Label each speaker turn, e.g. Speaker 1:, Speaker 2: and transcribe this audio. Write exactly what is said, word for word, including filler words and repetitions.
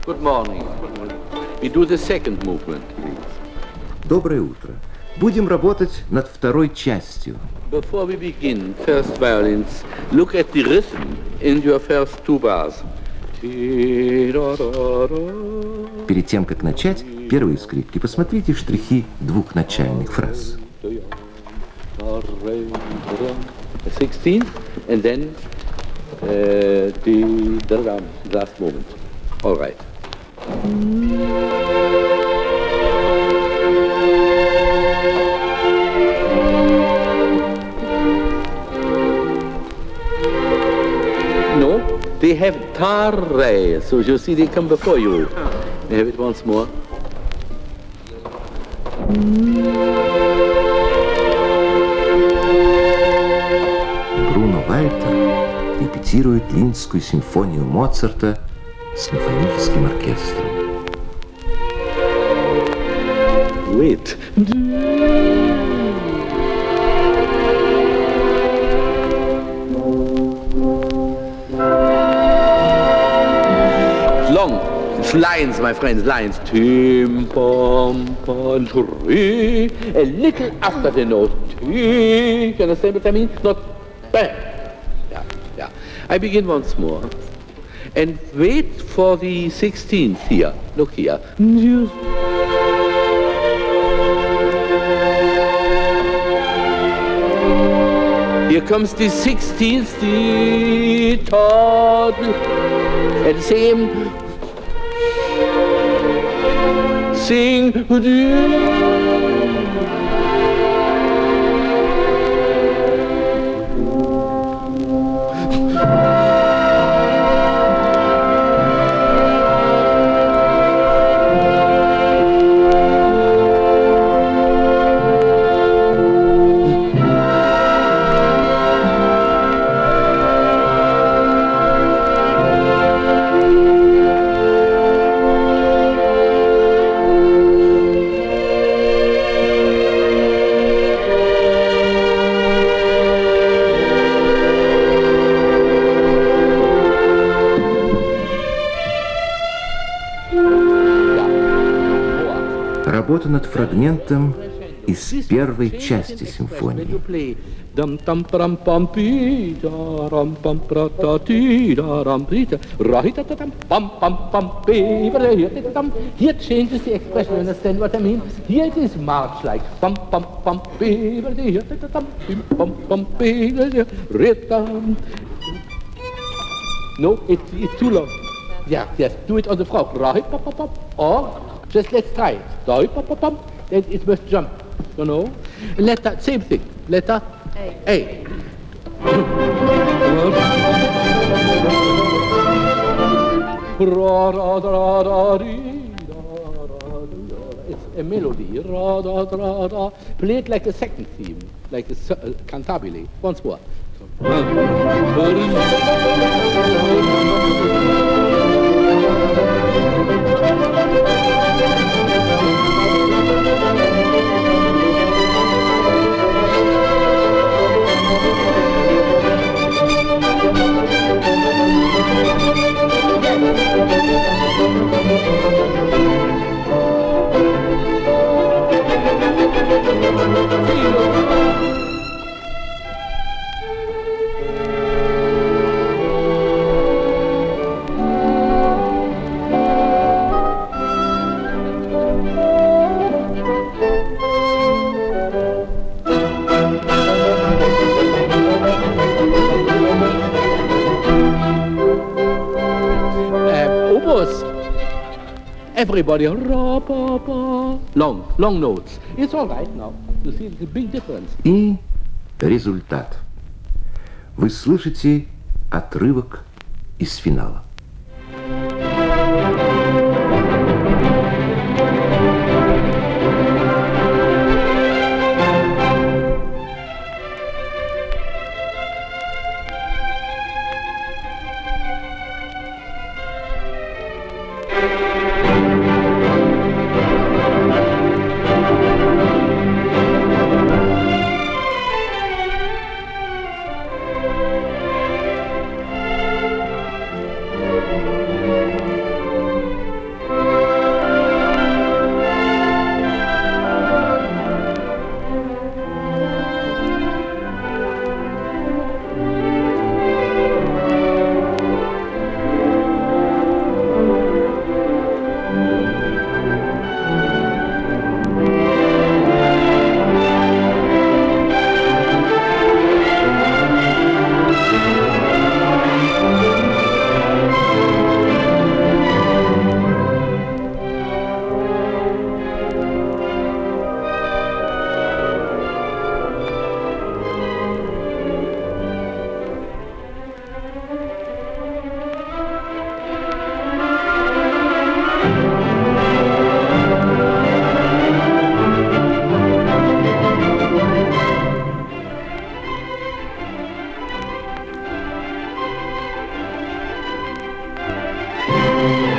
Speaker 1: Good morning. We do the second movement, please.
Speaker 2: Доброе утро. Будем работать над второй частью.
Speaker 1: Before we begin, first violins, look at the rhythm in your first two bars.
Speaker 2: Перед тем, как начать первые скрипки, посмотрите штрихи двух начальных фраз.
Speaker 1: sixteen, and then uh, the, the last moment. All right. No, they have tar, so you see they come before you. They have it once more.
Speaker 2: Бруно Вальтер репетирует Линскую симфонию Моцарта с симфоническим оркестром.
Speaker 1: Wait. Long. It's lines, my friends, lines. Tim, pom, pom, tree. A little after the note. T. You understand what I mean? Not bang. Yeah, yeah. I begin once more. And wait for the sixteenth here. Look here. Here comes the sixteenth, the third, and the same. Sing.
Speaker 2: Работа над фрагментом из первой части симфонии.
Speaker 1: Here changes the expression, you understand what I mean? Here it is march like bum bum bum No, it, it's too long. Yeah, yes, do it on the frog. Or just let's try it. Then it must jump, you know. Letter, same thing. Letter A. A. It's a melody. Play it like a second theme, like a uh, cantabile. Once more. Everybody, long, long notes. It's all right now. You see, it's a big difference.
Speaker 2: И результат. Вы слышите отрывок из финала.
Speaker 1: T.